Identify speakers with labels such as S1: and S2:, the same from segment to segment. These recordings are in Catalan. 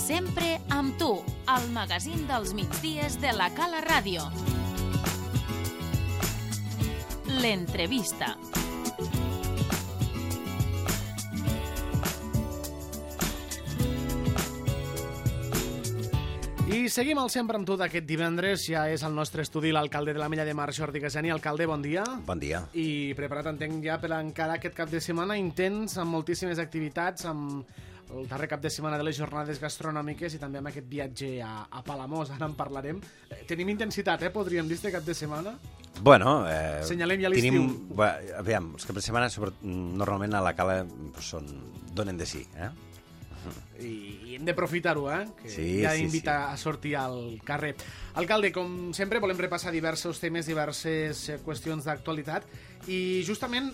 S1: Sempre amb tu, al magazín dels migdies de la Cala Ràdio. L'entrevista.
S2: I seguim al Sempre amb tu d'aquest divendres. Ja és al nostre estudi l'alcalde de l'Ametlla de Mar, Jordi Casani. Alcalde, bon dia.
S3: Bon dia.
S2: I preparat, entenc, ja per encara aquest cap de setmana intens, amb moltíssimes activitats, amb el darrer cap de setmana de les jornades gastronòmiques i també amb aquest viatge a Palamós. Ara en parlarem. Tenim intensitat, podríem dir, este cap de setmana?
S3: Bueno,
S2: senyalem ja l'estiu.
S3: Aviam, els caps de setmana normalment a la Cala donen de sí,
S2: I hem d'aprofitar-ho, que
S3: sí,
S2: ja
S3: sí,
S2: invita
S3: sí.
S2: a sortir al carrer. Alcalde, com sempre, volem repassar diversos temes, diverses qüestions d'actualitat, i justament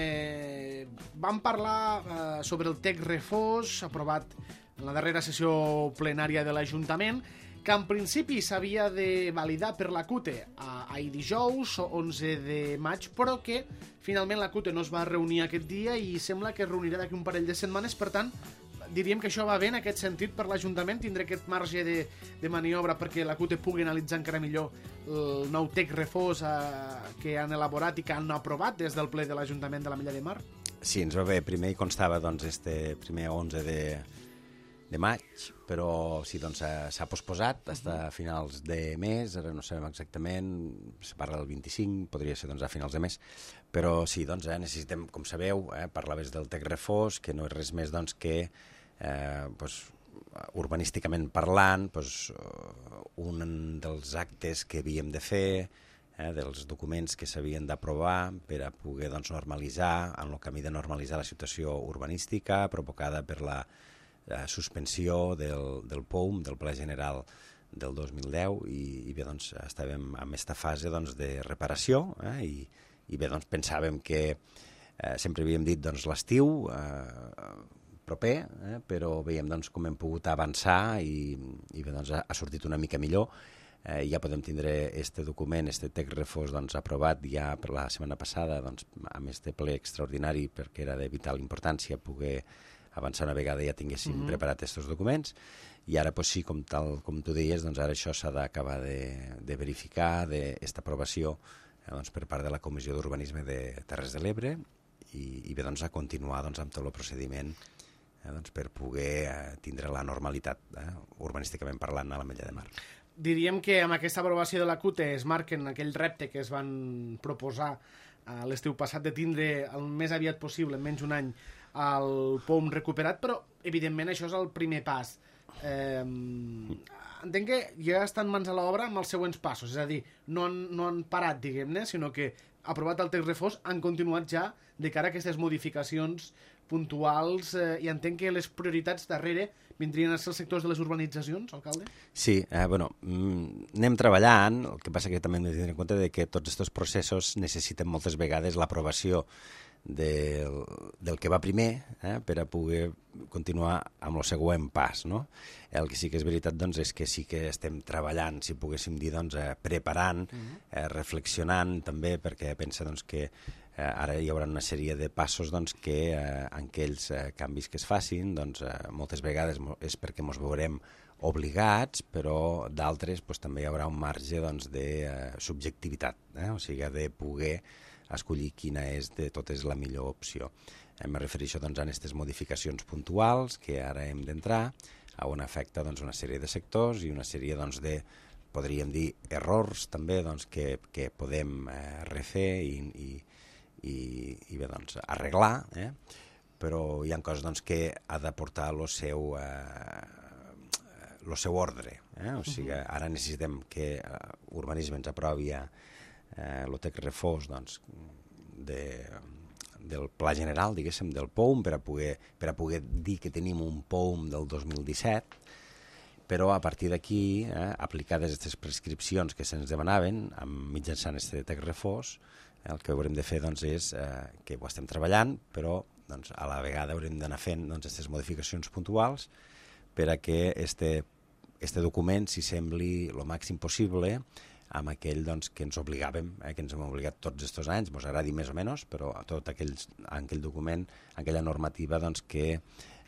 S2: vam parlar sobre el TEC Refós, aprovat en la darrera sessió plenària de l'Ajuntament, que en principi s'havia de validar per la CUTE ahir dijous, 11 de maig, però que finalment la CUTE no es va reunir aquest dia i sembla que es reunirà d'aquí un parell de setmanes. Per tant, diríem que això va bé en aquest sentit per l'Ajuntament, tindre aquest marge de maniobra perquè la CUTE pugui analitzar encara millor el nou TEC Refós que han elaborat i que han aprovat des del ple de l'Ajuntament de l'Ametlla de Mar.
S3: Sí, ens va bé. Primer hi constava este primer 11 de maig, però sí, s'ha posposat fins a finals de mes, ara no sabem exactament, se parla del 25, podria ser a finals de mes, però sí, necessitem, com sabeu, parlaves del TEC Refós, que no és res més que urbanísticament parlant, un dels actes que havíem de fer, dels documents que s'havien d'aprovar per a poder normalitzar, en el camí de normalitzar la situació urbanística provocada per la suspensió del POUM, del Ple General del 2010, i bé, estàvem en aquesta fase de reparació, i bé, pensàvem que sempre havíem dit l'estiu proper, però veiem com hem pogut avançar i bé, ha sortit una mica millor. Ja podem tindre este document, este TEC Refós aprovat ja per la setmana passada amb este ple extraordinari, perquè era de vital importància poder avançar una vegada ja tinguéssim preparat aquests documents, i ara sí, com tu deies, ara això s'ha d'acabar de verificar, d'esta aprovació per part de la Comissió d'Urbanisme de Terres de l'Ebre, i bé, a continuar amb tot el procediment per poder tindre la normalitat, urbanísticament parlant, a l'Ametlla de Mar.
S2: Diríem que amb aquesta aprovació de la CUTE es marquen aquell repte que es van proposar l'estiu passat de tindre el més aviat possible, en menys un any, el POUM recuperat, però evidentment això és el primer pas. Entenc que ja estan mans a l'obra amb els següents passos, és a dir, no han parat, diguem-ne, sinó que aprovat el TEC Refós han continuat ja de cara a aquestes modificacions puntuals, i entenc que les prioritats darrere vindrien a ser els sectors de les urbanitzacions, alcalde?
S3: Sí, anem treballant, el que passa que també hem de tenir en compte que tots aquests processos necessiten moltes vegades l'aprovació del que va primer, per a poder continuar amb el següent pas, no? El que sí que és veritat és que sí que estem treballant, si poguéssim dir, preparant, reflexionant també, perquè pensa que ara hi haurà una sèrie de passos que en aquells canvis que es facin, moltes vegades és perquè ens veurem obligats, però d'altres també hi haurà un marge de subjectivitat, o sigui, de poder escollir quina és de totes la millor opció. Em refereixo a aquestes modificacions puntuals que ara hem d'entrar, on afecta una sèrie de sectors i una sèrie de, podríem dir, errors també que podem refer i bé, arreglar, però hi ha coses que ha de portar el seu ordre. O sigui, ara necessitem que urbanisme ens aprovi el TEC Refós del Pla General, diguéssim, del POUM, per a poder dir que tenim un POUM del 2017, però a partir d'aquí, aplicades aquestes prescripcions que se'ns demanaven mitjançant aquest TEC Refós, el que haurem de fer és que ho estem treballant, però a la vegada haurem d'anar fent aquestes modificacions puntuals per a que este document s'hi sembli el màxim possible amb aquell que ens obligàvem, que ens hem obligat tots aquests anys, ens agradi més o menys, però tot aquell document, aquella normativa que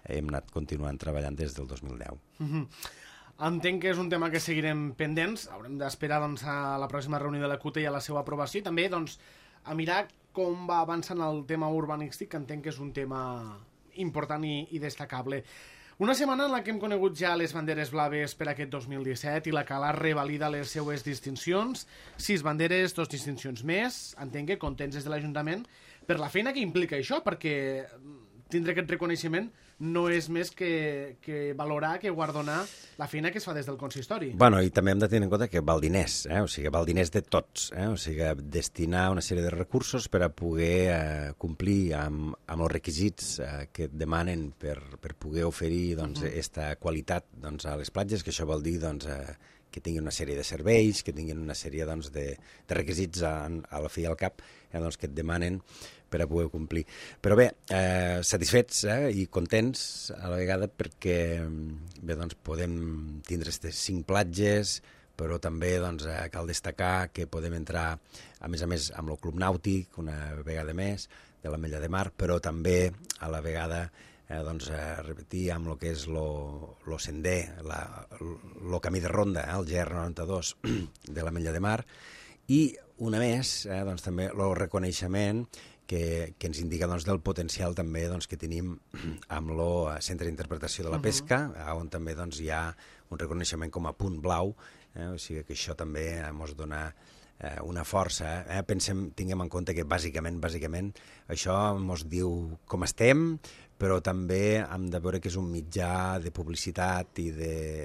S3: hem anat continuant treballant des del 2010.
S2: Entenc que és un tema que seguirem pendents. Haurem d'esperar doncs, a la pròxima reunió de la CUT i a la seva aprovació i també doncs, a mirar com va avançant el tema urbanístic, que entenc que és un tema important i destacable. Una setmana en la que hem conegut ja les banderes blaves per aquest 2017 i la Cala revalida les seues distincions. 6 banderes, 2 distincions més. Entenc que contents des de l'Ajuntament per la feina que implica això, perquè tindre aquest reconeixement no és més que valorar, que guardonar la feina que es fa des del consistori.
S3: Bueno, i també hem de tenir en compte que val diners, o sigui, val diners de tots, o sigui, destinar una sèrie de recursos per a poder complir amb els requisits que et demanen per poder oferir esta qualitat a les platges, que això vol dir que tinguin una sèrie de serveis, que tinguin una sèrie de requisits a la fi i al cap que et demanen per a poder complir. Però bé, satisfets i contents a la vegada perquè podem tindre aquestes 5 platges, però també cal destacar que podem entrar, a més, amb el Club Nàutic, una vegada més, de l'Ametlla de Mar, però també a la vegada repetir amb el que és el sender, el camí de ronda, el GR92 de l'Ametlla de Mar, i una més, també el reconeixement que ens indica del potencial també que tenim amb el Centre d'Interpretació de la Pesca, on també hi ha un reconeixement com a punt blau, o sigui que això també ens dona una força. Tinguem en compte que bàsicament això ens diu com estem, però també hem de veure que és un mitjà de publicitat i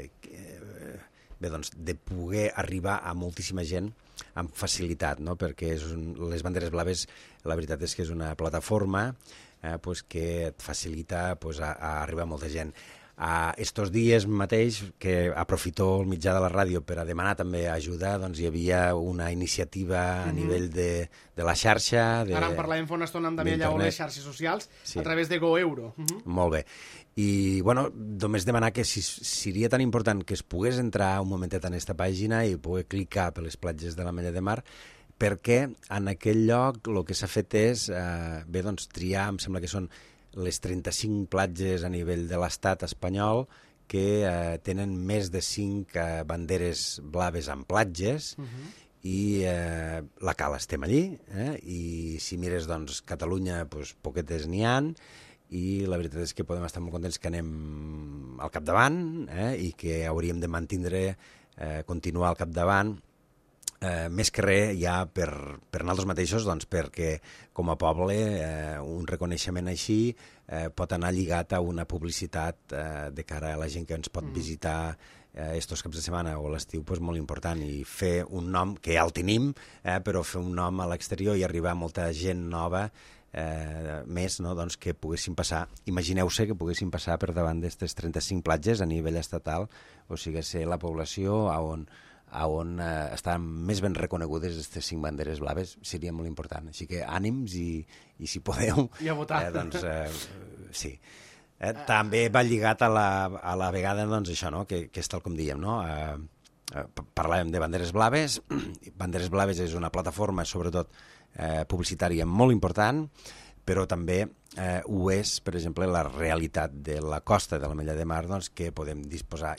S3: de poder arribar a moltíssima gent amb facilitat, no? Perquè les banderes blaves, la veritat és que és una plataforma que et facilita a arribar a molta gent. Estos dies mateix, que aprofito el mitjà de la ràdio per a demanar també ajuda, hi havia una iniciativa a nivell de la xarxa...
S2: Ara en parlàvem fa una estona amb Damià Lleó, les xarxes socials, a través de GoEuro.
S3: Molt bé. I, només demanar que si seria tan important que es pogués entrar un momentet en aquesta pàgina i poder clicar per les platges de l'Ametlla de Mar, perquè en aquell lloc el que s'ha fet és, triar, em sembla que són les 35 platges a nivell de l'estat espanyol que tenen més de 5 banderes blaves en platges i la Cala estem allí, i si mires Catalunya, poquetes n'hi han, i la veritat és que podem estar molt contents que anem al capdavant i que hauríem de mantindre, continuar al capdavant, més que res ja per nosaltres mateixos, perquè com a poble un reconeixement així pot anar lligat a una publicitat de cara a la gent que ens pot visitar estos caps de setmana o l'estiu, molt important, i fer un nom, que ja el tenim, però fer un nom a l'exterior i arribar a molta gent nova més, que poguessin passar, imagineu-se que poguessin passar per davant d'aquestes 35 platges a nivell estatal, o sigui, ser la població on estan més ben reconegudes aquestes 5 banderes blaves, seria molt important. Així que ànims i si podeu...
S2: I a votar.
S3: Sí. També va lligat a la vegada, això, que és tal com diem, no? Parlàvem de banderes blaves. Banderes blaves és una plataforma, sobretot publicitària, molt important, però també ho és, per exemple, la realitat de la costa de l'Ametlla de Mar, que podem disposar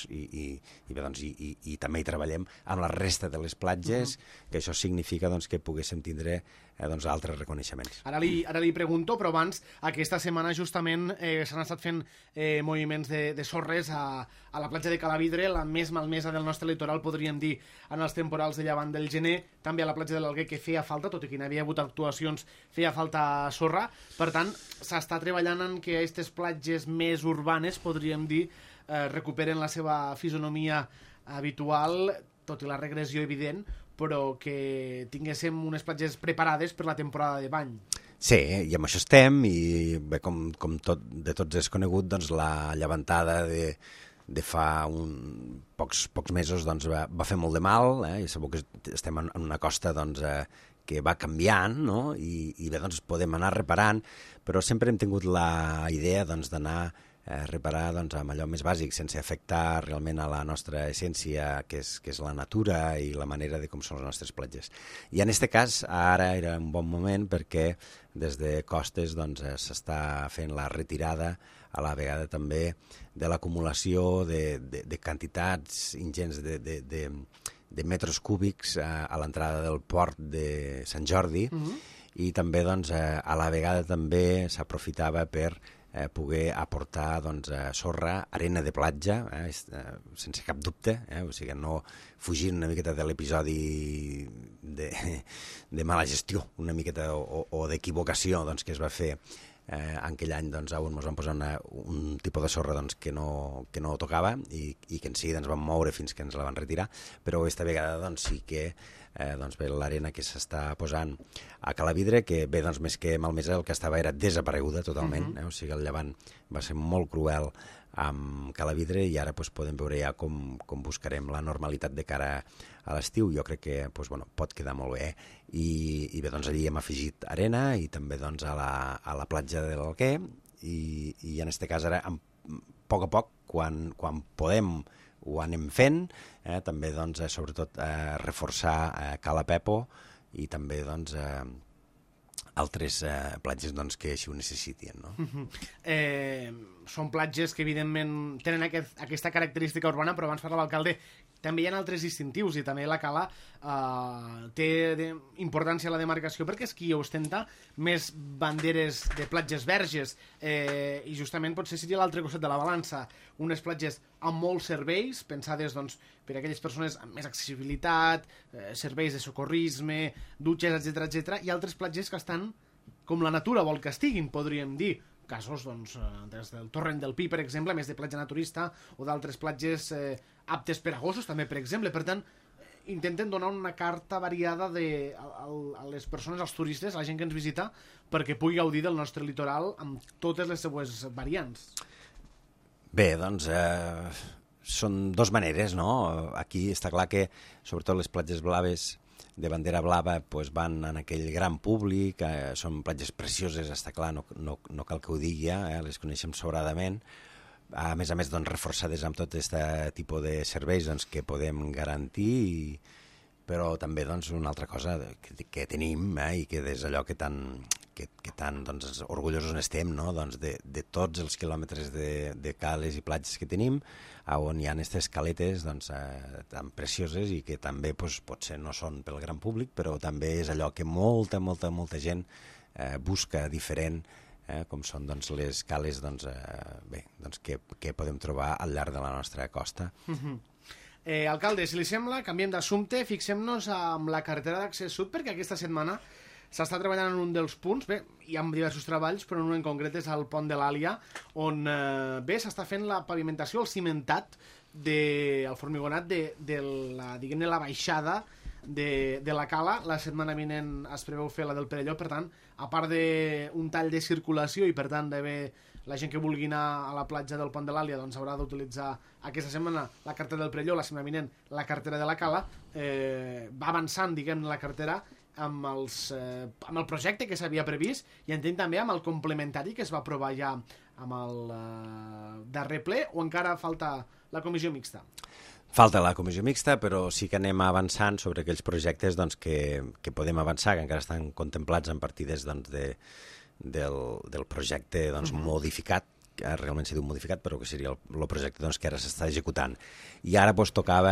S3: i també hi treballem amb la resta de les platges, que això significa que poguéssim tindre altres reconeixements.
S2: Ara li pregunto, però abans, aquesta setmana justament s'han estat fent moviments de sorres a la platja de Calavidre, la més malmesa del nostre litoral, podríem dir, en els temporals de llevant del gener, també a la platja de l'Alguer, que feia falta, tot i que n'hi havia hagut actuacions, feia falta sorra. Per tant, s'està treballant en que aquestes platges més urbanes, podríem dir, recuperen la seva fisonomia habitual, tot i la regressió evident, però que tinguéssim unes platges preparades per la temporada de bany.
S3: Sí, i amb això estem, i bé, com de tots és conegut, la llevantada de fa pocs mesos va fer molt de mal, i sabeu que estem en una costa que va canviant, i bé, podem anar reparant, però sempre hem tingut la idea d'anar reparar doncs, amb allò més bàsic, sense afectar realment a la nostra essència, que és la natura i la manera de com són les nostres platges. I en aquest cas, ara era un bon moment perquè des de Costes doncs, s'està fent la retirada a la vegada també de l'acumulació de quantitats ingents de metres cúbics a l'entrada del port de Sant Jordi, i també doncs, a la vegada també s'aprofitava per poder aportar doncs, sorra, arena de platja, sense cap dubte, o sigui, no fugint una miqueta de l'episodi de mala gestió, una miqueta, o d'equivocació doncs, que es va fer en aquell any doncs, on ens van posar un tipus de sorra doncs, que no tocava i que en si doncs, vam moure fins que ens la van retirar, però aquesta vegada doncs, sí que doncs, l'arena que s'està posant a Calavidre, que bé, doncs, més que malmesa, el que estava era desapareguda totalment, o sigui, el llevant va ser molt cruel amb Calavidre i ara doncs, podem veure ja com buscarem la normalitat de cara a l'estiu. Jo crec que doncs, bueno, pot quedar molt bé i bé, doncs, allí hem afegit arena i també doncs, a la platja de l'Alquer i en aquest cas ara a poc, quan podem ho anem fent, també doncs, sobretot reforçar Cala Pepo i també doncs, altres platges doncs, que així ho necessitin. No?
S2: Són platges que evidentment tenen aquesta característica urbana, però abans parlava l'alcalde, també hi ha altres distintius i també la Cala té importància a la demarcació perquè és qui ostenta més banderes de platges verges i justament potser seria l'altre costat de la balança, unes platges amb molts serveis pensades doncs, per a aquelles persones amb més accessibilitat, serveis de socorrisme, dutxes, etc, i altres platges que estan com la natura vol que estiguin, podríem dir. Casos, doncs, des del Torrent del Pi, per exemple, més de platja naturista, o d'altres platges aptes per a gossos, també, per exemple. Per tant, intenten donar una carta variada a les persones, als turistes, a la gent que ens visita, perquè pugui gaudir del nostre litoral amb totes les seues variants.
S3: Bé, doncs, són dues maneres, no? Aquí està clar que, sobretot les platges blaves de bandera blava doncs van en aquell gran públic, són platges precioses, està clar, no cal que ho digui, les coneixem sobradament, a més doncs, reforçades amb tot aquest tipus de serveis doncs, que podem garantir, però també doncs, una altra cosa que tenim i que és allò que tan doncs, orgullosos n'estem, no? Doncs de tots els quilòmetres de cales i platges que tenim, on hi ha aquestes caletes doncs, tan precioses i que també doncs, potser no són pel gran públic, però també és allò que molta gent busca diferent, com són doncs, les cales doncs, que podem trobar al llarg de la nostra costa.
S2: Alcalde, si li sembla, canviem d'assumpte, fixem-nos amb la carretera d'accés sud, perquè aquesta setmana s'està treballant en un dels punts, bé, hi ha diversos treballs, però en un en concret és el pont de l'Àlia, on bé, s'està fent la pavimentació, el cimentat, el formigonat de la, diguem-ne, la baixada de la Cala. La setmana vinent es preveu fer la del Perelló, per tant, a part d'un tall de circulació i per tant d'haver la gent que vulgui anar a la platja del pont de l'Àlia doncs haurà d'utilitzar aquesta setmana la carretera del Perelló, la setmana vinent la carretera de la Cala, va avançant, diguem, la carretera amb el projecte que s'havia previst i entenc també amb el complementari que es va aprovar ja amb el darrer ple, o encara falta la comissió mixta?
S3: Falta la comissió mixta, però sí que anem avançant sobre aquells projectes doncs, que podem avançar, que encara estan contemplats en partides doncs, del projecte doncs, modificat, que realment s'ha dit modificat, però que seria el projecte doncs, que ara s'està executant. I ara doncs, tocava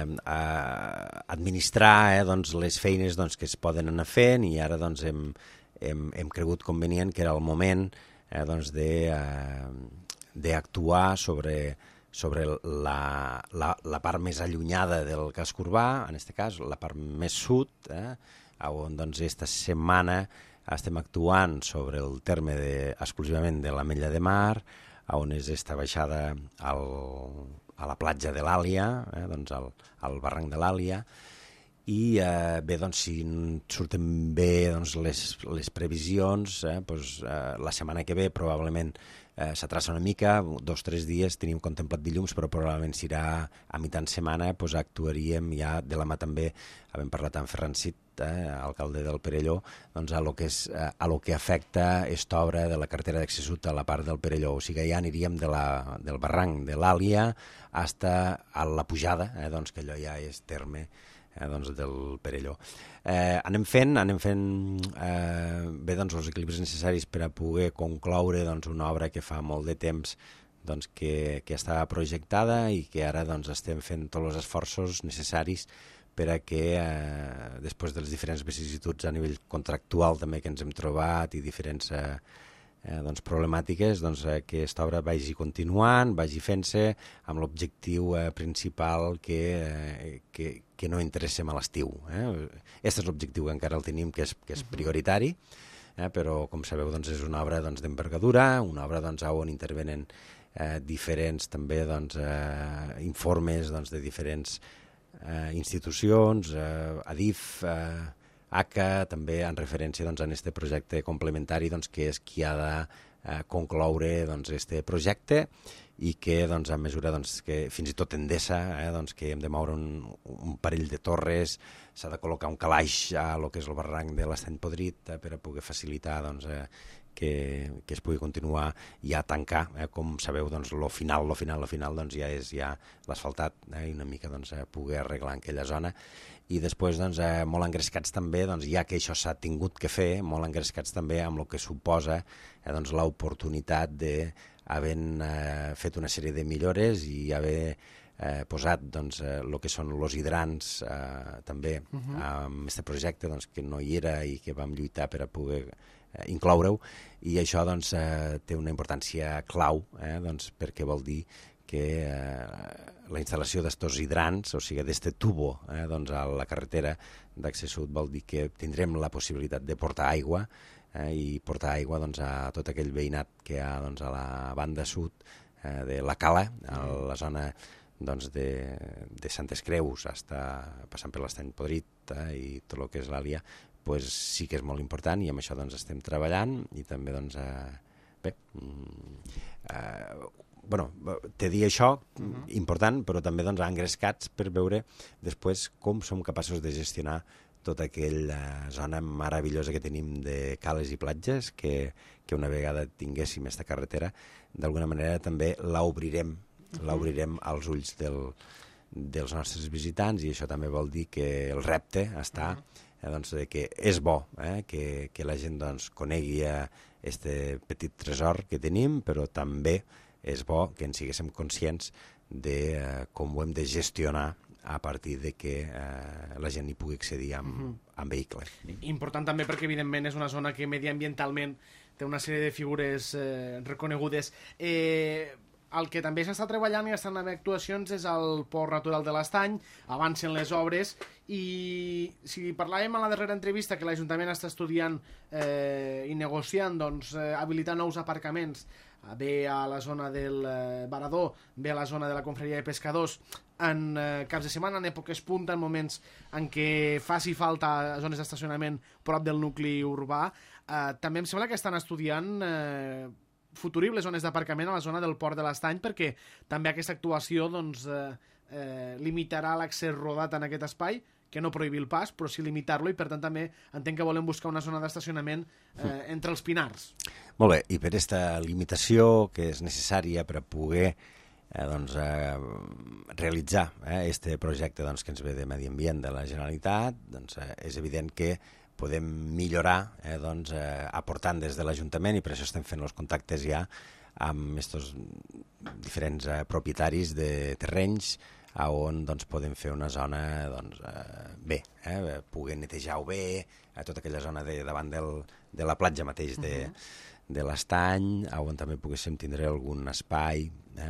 S3: administrar doncs, les feines doncs, que es poden anar fent i ara doncs, hem cregut convenient que era el moment doncs, d'actuar sobre la part més allunyada del casc urbà, en aquest cas, la part més sud, on doncs, aquesta setmana estem actuant sobre el terme exclusivament de l'Ametlla de Mar, on és esta baixada a la platja de l'Àlia, doncs al barranc de l'Àlia, i bé, doncs, si surten bé doncs, les previsions, doncs, la setmana que ve probablement s'atraça una mica, 2 o 3 dies tenim contemplat dilluns, però probablement si irà a mitjan setmana doncs, actuaríem ja de la mà també, havent parlat amb Ferran Cid, alcalde del Perelló, doncs, a lo que afecta esta obra de la carretera d'accés sud a la part del Perelló. O sigui, ja aniríem del barranc de l'Àlia fins a la pujada, doncs, que allò ja és terme doncs, del Perelló. Anem fent bé, doncs, els equilibris necessaris per a poder concloure doncs, una obra que fa molt de temps doncs, que estava projectada i que ara doncs, estem fent tots els esforços necessaris per a que després de les diferents vicissituds a nivell contractual també que ens hem trobat i diferents doncs, problemàtiques, doncs, que aquesta obra vagi continuant, vagi fent-se amb l'objectiu principal que no interessem a l'estiu. Aquest és l'objectiu que encara el tenim, que és prioritari, però, com sabeu, doncs, és una obra doncs, d'envergadura, una obra doncs, on intervenen diferents també doncs, informes doncs, de diferents institucions, ADIF, ACA, també en referència doncs, a aquest projecte complementari doncs, que és qui ha de concloure aquest projecte i que doncs, a mesura doncs, que fins i tot Endesa, doncs, que hem de moure un parell de torres, s'ha de col·locar un calaix a lo que és el barranc de l'Estany Podrit per a poder facilitar doncs, que es pugui continuar i a tancar. Com sabeu, doncs, lo final doncs, ja és l'asfaltat i una mica doncs, poder arreglar en aquella zona. I després, doncs, molt engrescats també, doncs, ja que això s'ha tingut que fer, molt engrescats també amb el que suposa doncs, l'oportunitat d'havent fet una sèrie de millores i haver posat doncs, el que són els hidrants també amb aquest projecte doncs, que no hi era i que vam lluitar per a poder incloure-ho, i això doncs, té una importància clau, doncs, perquè vol dir que la instal·lació d'estos hidrants, o sigui, d'este tubo doncs, a la carretera d'accés sud, vol dir que tindrem la possibilitat de portar aigua i portar aigua doncs, a tot aquell veïnat que hi ha doncs, a la banda sud de la Cala, a la zona doncs, de Santes Creus, passant per l'Estany Podrit i tot el que és l'Àlia, pues sí que és molt important i amb això doncs, estem treballant i també doncs, bé, te dir això, important, però també doncs, engrescats per veure després com som capaços de gestionar tota aquella zona meravellosa que tenim de cales i platges, que una vegada tinguéssim aquesta carretera, d'alguna manera també l'obrirem als ulls dels nostres visitants, i això també vol dir que el repte està doncs, que és bo que la gent doncs, conegui aquest petit tresor que tenim, però també és bo que en siguéssim conscients de com ho hem de gestionar a partir de que la gent hi pugui accedir amb vehicle.
S2: Important també perquè, evidentment, és una zona que mediambientalment té una sèrie de figures reconegudes. El que també s'està treballant i estan en actuacions és el Port Natural de l'Estany, avancen les obres, i si parlàvem en la darrera entrevista que l'Ajuntament està estudiant i negociant doncs, habilitar nous aparcaments, bé a la zona del Varador, bé a la zona de la Confraria de Pescadors, en caps de setmana, en èpoques punta, en moments en què faci falta zones d'estacionament prop del nucli urbà. També em sembla que estan estudiant futuribles zones d'aparcament a la zona del Port de l'Estany, perquè també aquesta actuació doncs, limitarà l'accés rodat en aquest espai, que no prohibir el pas, però sí limitar-lo, i per tant també entenc que volem buscar una zona d'estacionament entre els pinars.
S3: Molt bé, i per aquesta limitació que és necessària per a poder doncs, realitzar aquest projecte doncs, que ens ve de Medi Ambient de la Generalitat, doncs, és evident que podem millorar doncs, aportant des de l'Ajuntament, i per això estem fent els contactes ja amb aquests diferents propietaris de terrenys on doncs, podem fer una zona doncs, bé, poder netejar-ho bé, tota aquella zona davant de la platja mateix de l'Estany, on també poguéssim tindre algun espai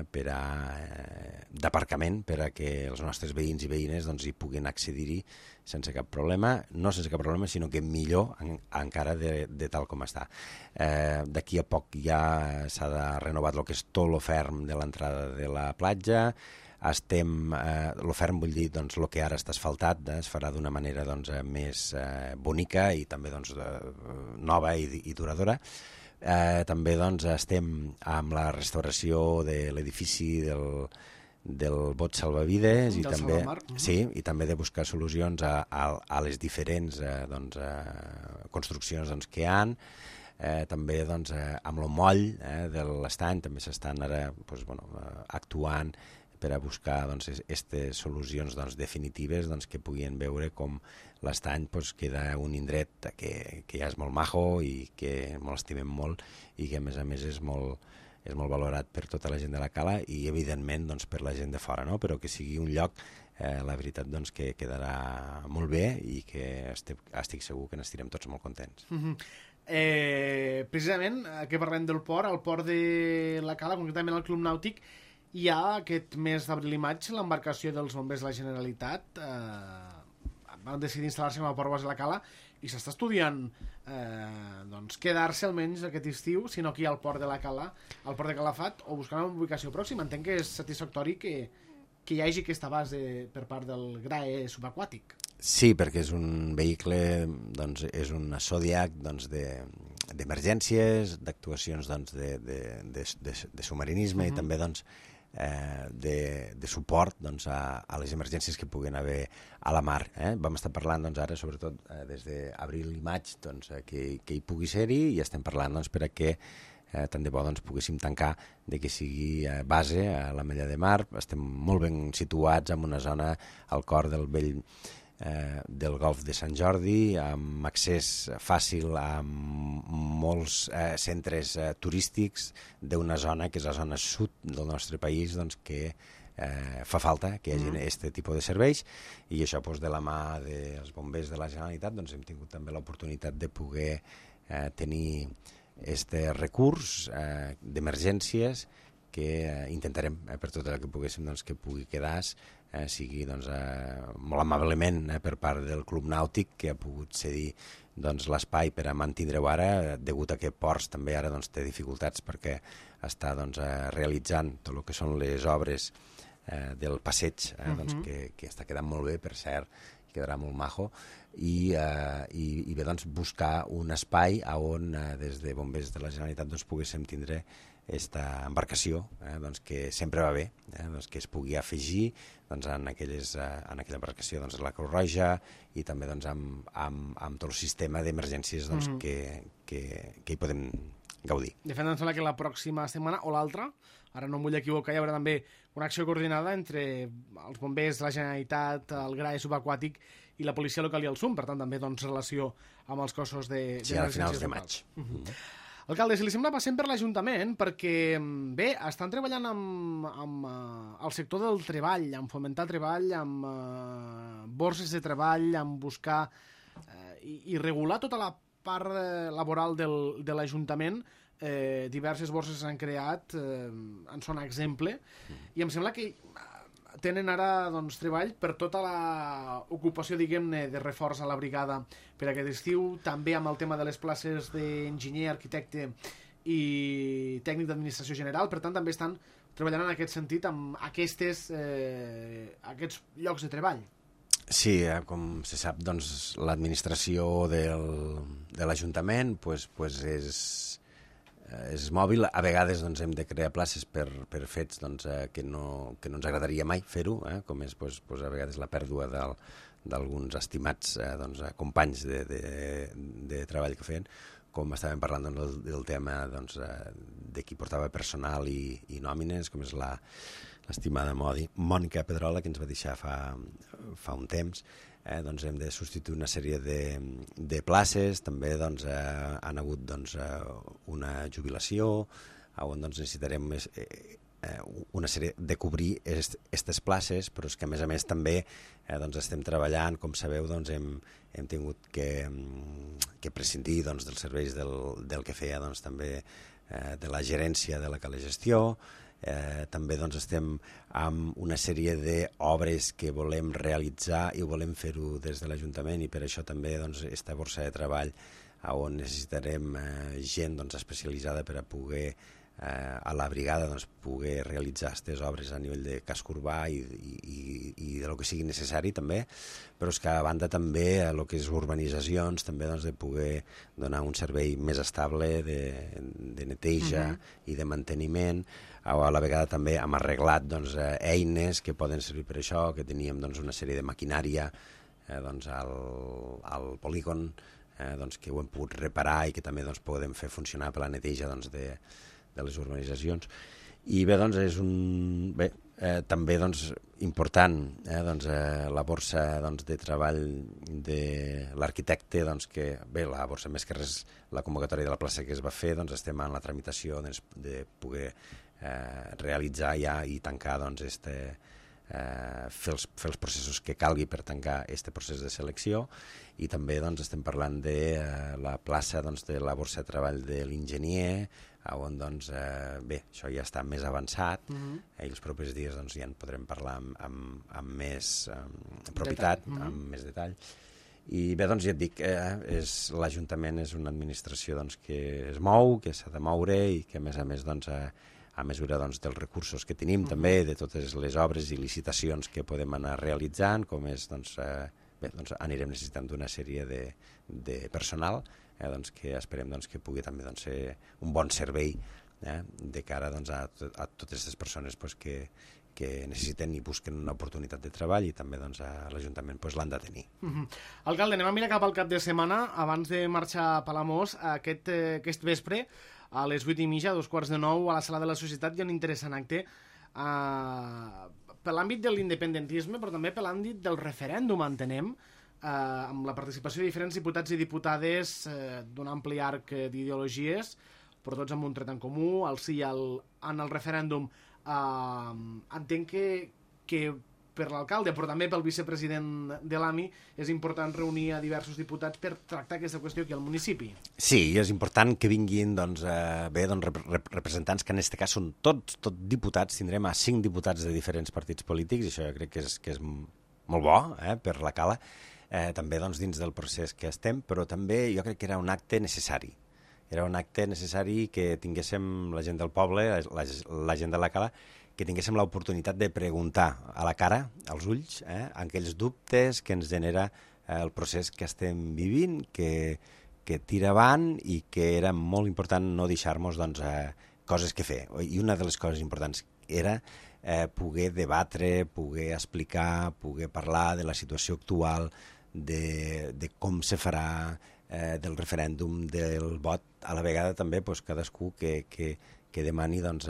S3: d'aparcament per a que els nostres veïns i veïnes doncs, hi puguin accedir-hi sense cap problema, no sense cap problema, sinó que millor encara de tal com està. D'aquí a poc ja s'ha de renovar el que és tot lo ferm de l'entrada de la platja, l'oferm, vull dir, doncs, el que ara està asfaltat es farà d'una manera doncs, més bonica i també doncs, nova i duradora. També doncs, estem amb la restauració de l'edifici del bot salvavides i també, i també de buscar solucions a les diferents construccions doncs, que hi ha. També doncs, amb el moll de l'estany també s'estan ara actuant per a buscar aquestes solucions definitives que puguin veure com l'estany queda un indret que ja és molt majo i que molt estimem molt i que a més és molt valorat per tota la gent de la cala i evidentment per la gent de fora, no? Però que sigui un lloc, la veritat que quedarà molt bé i que estic segur que n'estirem tots molt contents.
S2: Precisament, que parlem del port, al port de la cala, concretament al Club Nàutic, hi ha aquest mes d'abril i maig l'embarcació dels bombers de la Generalitat van decidir instal·lar-se en el port base de la cala i s'està estudiant quedar-se almenys aquest estiu, sinó aquí al port de la Cala, al port de Calafat, o buscar una ubicació pròxima. Entenc que és satisfactori que hi hagi aquesta base per part del GRAE subaquàtic.
S3: Sí, perquè és un vehicle, és un Zodiac d'emergències, d'actuacions de submarinisme i també de suport a les emergències que puguin haver a la mar. Vam estar parlant ara, sobretot des d'abril i maig, que hi pugui ser-hi i estem parlant per a que tant de bo poguéssim tancar de que sigui base a la Mella de Mar. Estem molt ben situats en una zona al cor del vell del golf de Sant Jordi, amb accés fàcil a molts centres turístics d'una zona que és la zona sud del nostre país, que fa falta que hi hagi aquest tipus de serveis i això de la mà dels bombers de la Generalitat hem tingut també l'oportunitat de poder tenir aquest recurs d'emergències que intentarem per tot el que poguéssim que pugui quedar sigui molt amablement per part del Club Nàutic que ha pogut cedir l'espai per a mantindre-ho ara, degut a que Ports també ara té dificultats perquè està realitzant tot el que són les obres del passeig que està quedant molt bé, per cert, quedarà molt majo i bé buscar un espai on des de bombers de la Generalitat poguéssim tindre aquesta embarcació que sempre va bé, que es pugui afegir en aquella embarcació la Creu Roja i també amb tot el sistema d'emergències que hi podem gaudir.
S2: De fet, em sembla que la pròxima setmana o l'altra, ara no em vull equivocar, hi haurà també una acció coordinada entre els bombers de la Generalitat, el GRAE subaquàtic i la policia local i el SUM, per tant també relació amb els cossos
S3: sí, a finals de maig.
S2: Alcalde, si li sembla, passem per l'Ajuntament perquè, bé, estan treballant amb el sector del treball, amb fomentar treball, amb borses de treball, amb buscar i regular tota la part laboral de l'Ajuntament. Diverses borses s'han creat, en són exemple, i em sembla que tenen ara treball per tota l'ocupació, diguem-ne, de reforç a la brigada per aquest estiu, també amb el tema de les places d'enginyer, arquitecte i tècnic d'administració general. Per tant, també estan treballant en aquest sentit amb aquests llocs de treball.
S3: Sí, com se sap, l'administració de l'Ajuntament és mòbil. A vegades hem de crear places per fets que no ens agradaria mai fer-ho, com és a vegades la pèrdua d'alguns estimats companys de treball que feien, com estàvem parlant del tema de qui portava personal i nòmines, com és l'estimada Mònica Pedrola, que ens va deixar fa un temps. Hem de substituir una sèrie de places, també han hagut una jubilació, on necessitarem una sèrie de cobrir aquestes places, però és que a més també estem treballant, com sabeu, hem tingut que prescindir dels serveis del que feia també de la gerència de la Calegestió. També estem amb una sèrie d'obres que volem realitzar i volem fer-ho des de l'Ajuntament, i per això també aquesta borsa de treball on necessitarem gent especialitzada per a poder a la brigada doncs, poder realitzar aquestes obres a nivell de casc urbà i de lo que sigui necessari també, però és que a banda també el que és urbanitzacions també doncs, de poder donar un servei més estable de neteja i de manteniment, o a la vegada també hem arreglat doncs, eines que poden servir per això, que teníem doncs, una sèrie de maquinària doncs, al polígon doncs, que ho hem pogut reparar i que també doncs, podem fer funcionar per la neteja doncs, de les urbanitzacions. I bé, doncs, és també doncs, important doncs, la borsa doncs, de treball de l'arquitecte, doncs, que bé, la borsa més que res, la convocatòria de la plaça que es va fer, doncs, estem en la tramitació de poder realitzar ja i tancar doncs, fer els processos que calgui per tancar aquest procés de selecció, i també doncs, estem parlant de la plaça doncs, de la borsa de treball de l'enginyer, on doncs, bé, això ja està més avançat i els propers dies doncs, ja en podrem parlar amb més propietat, amb més detall. I bé, doncs ja et dic, l'Ajuntament és una administració doncs, que es mou, que s'ha de moure i que a més doncs, a mesura doncs, dels recursos que tenim també, de totes les obres i licitacions que podem anar realitzant, com és, doncs, bé, doncs anirem necessitant d'una sèrie de personal doncs, que esperem doncs, que pugui també doncs, ser un bon servei de cara doncs, a totes aquestes persones doncs, que necessiten i busquen una oportunitat de treball, i també doncs, a l'Ajuntament doncs, l'han de tenir.
S2: Alcalde, anem a mirar cap al cap de setmana. Abans de marxar a Palamós, aquest vespre, a les 8:30, a 8:45, a la Sala de la Societat, hi ha un interessant acte per l'àmbit de l'independentisme, però també per l'àmbit del referèndum, entenem, amb la participació de diferents diputats i diputades d'un ampli arc d'ideologies, però tots amb un tret en comú, el sí en el referèndum. Entenc que per l'alcalde, però també pel vicepresident de l'AMI, és important reunir a diversos diputats per tractar aquesta qüestió aquí al municipi.
S3: Sí, és important que vinguin doncs, representants, que en aquest cas són tots diputats. Tindrem a 5 diputats de diferents partits polítics, i això jo crec que és molt bo per la Cala, també doncs, dins del procés que estem, però també jo crec que era un acte necessari. Era un acte necessari que tinguéssim la gent del poble, la gent de la Cala, que tinguéssim l'oportunitat de preguntar a la cara, als ulls, aquells dubtes que ens genera el procés que estem vivint, que tira avant, i que era molt important no deixar-nos doncs, coses que fer. I una de les coses importants era poder debatre, poder explicar, poder parlar de la situació actual, de com se farà, del referèndum, del vot. A la vegada també doncs, cadascú que demani doncs,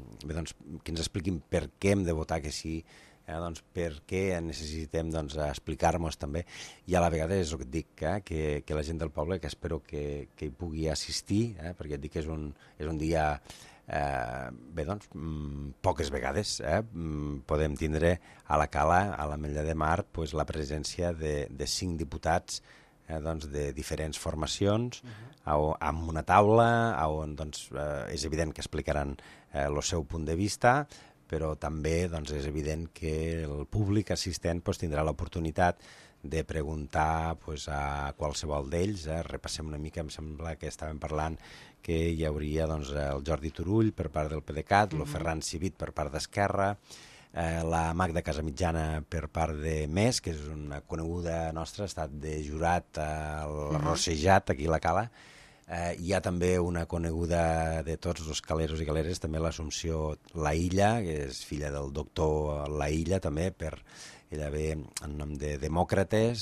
S3: que ens expliquin per què hem de votar que sí, doncs, per què necessitem doncs, explicar-nos també, i a la vegada és el que et dic, que la gent del poble, que espero que hi pugui assistir, perquè et dic que és un dia bé, doncs, poques vegades podem tindre a la Cala, a l'Ametlla de Mar, doncs, la presència de 5 diputats doncs, de diferents formacions, amb una taula on doncs, és evident que explicaran el seu punt de vista, però també doncs, és evident que el públic assistent doncs, tindrà l'oportunitat de preguntar doncs, a qualsevol d'ells. Repassem una mica, em sembla que estàvem parlant que hi hauria doncs, el Jordi Turull per part del PDeCAT, el Ferran Civit per part d'Esquerra, la Magda Casamitjana per part de MES, que és una coneguda nostra, ha estat de jurat al Rossejat, aquí a la Cala. Hi ha també una coneguda de tots els caleros i caleres, també l'Assumpció Laïlla, que és filla del doctor Laïlla, també, ella ve en nom de Demòcrates,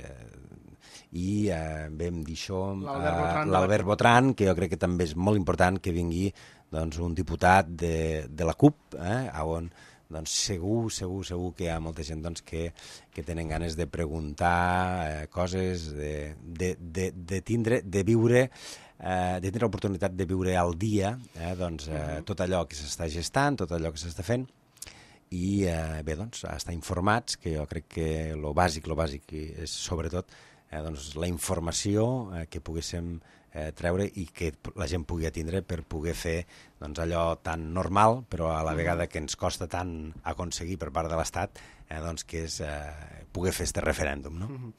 S3: i vam dir això, l'Albert Botran, que jo crec que també és molt important que vingui doncs, un diputat de la CUP, on doncs, segur que hi ha molta gent doncs, que tenen ganes de preguntar coses, de tindre l'oportunitat de viure al dia doncs, tot allò que s'està gestant, tot allò que s'està fent, i bé, doncs, estar informats, que jo crec que el bàsic és sobretot doncs, la informació que poguéssim treure i que la gent pugui atendre per poder fer doncs, allò tan normal, però a la vegada que ens costa tant aconseguir per part de l'Estat, doncs, que és poder fer aquest referèndum. No?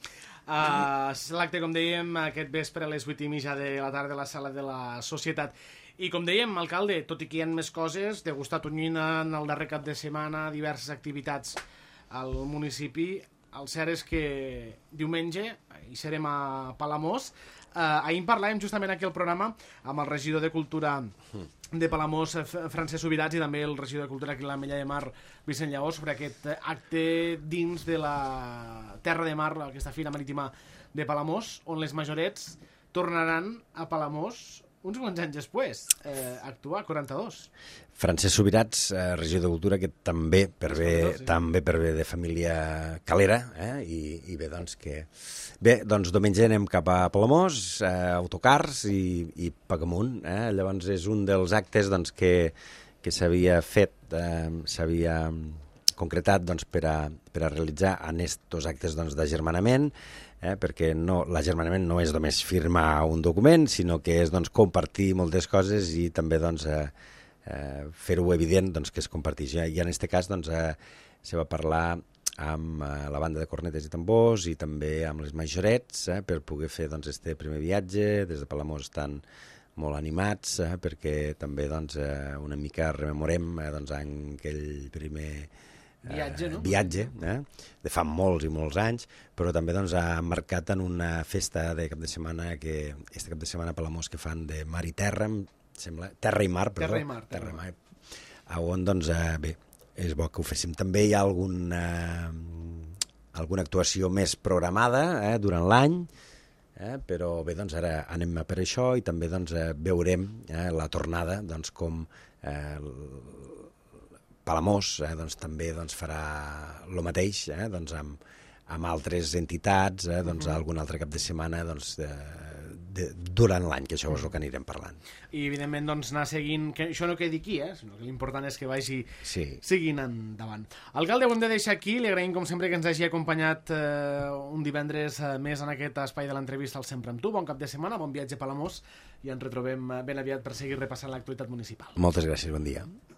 S2: L'acte, com dèiem, aquest vespre a les 8:30 de la tarda a la sala de la Societat. I com dèiem, alcalde, tot i que hi ha més coses, degustar tonyina en el darrer cap de setmana, diverses activitats al municipi, el cert és que diumenge hi serem a Palamós. Ahir en parlàvem justament aquí al programa amb el regidor de Cultura de Palamós, Francesc Subirats, i també el regidor de Cultura aquí a l'Ametlla de Mar, Vicent Lleó, sobre aquest acte dins de la Terra de Mar, aquesta fira marítima de Palamós, on les majorets tornaran a Palamós uns quants anys després, actuar, 42.
S3: Francesc Subirats, regidor de Cultura, que també per bé de família calera, i bé, doncs que... Bé, doncs diumenge anem cap a Palamós, autocars i Pagamunt. Llavors és un dels actes doncs, que s'havia fet, s'havia concretat doncs, per a realitzar en estos actes doncs, d'agermanament, perquè l'agermanament no és només firmar un document, sinó que és doncs, compartir moltes coses i també doncs, fer-ho evident doncs, que es comparteix. I en aquest cas doncs, se va parlar amb la banda de cornetes i tambors i també amb les majorets per poder fer doncs, este primer viatge. Des de Palamós estan molt animats perquè també doncs, una mica rememorem doncs, en aquell primer viatge de fa molts i molts anys, però també doncs, ha marcat en una festa de cap de setmana este cap de setmana a Palamós que fan de mar i terra, em sembla, terra i mar, on doncs, bé, és bo que ho féssim. També hi ha alguna actuació més programada durant l'any, però bé, doncs ara anem per això i també doncs, veurem la tornada, doncs, com Palamós doncs, també doncs, farà el mateix doncs, amb altres entitats, doncs, algun altre cap de setmana doncs, durant l'any, que això és el que anirem parlant.
S2: I evidentment doncs, anar seguint, que això no quedi aquí, sinó que l'important és que vagi seguint endavant. Alcalde, ho hem de deixar aquí, li agraïm com sempre que ens hagi acompanyat un divendres més en aquest espai de l'entrevista al Sempre amb tu. Bon cap de setmana, bon viatge a Palamós i ens retrobem ben aviat per seguir repassant l'actualitat municipal.
S3: Moltes gràcies, bon dia.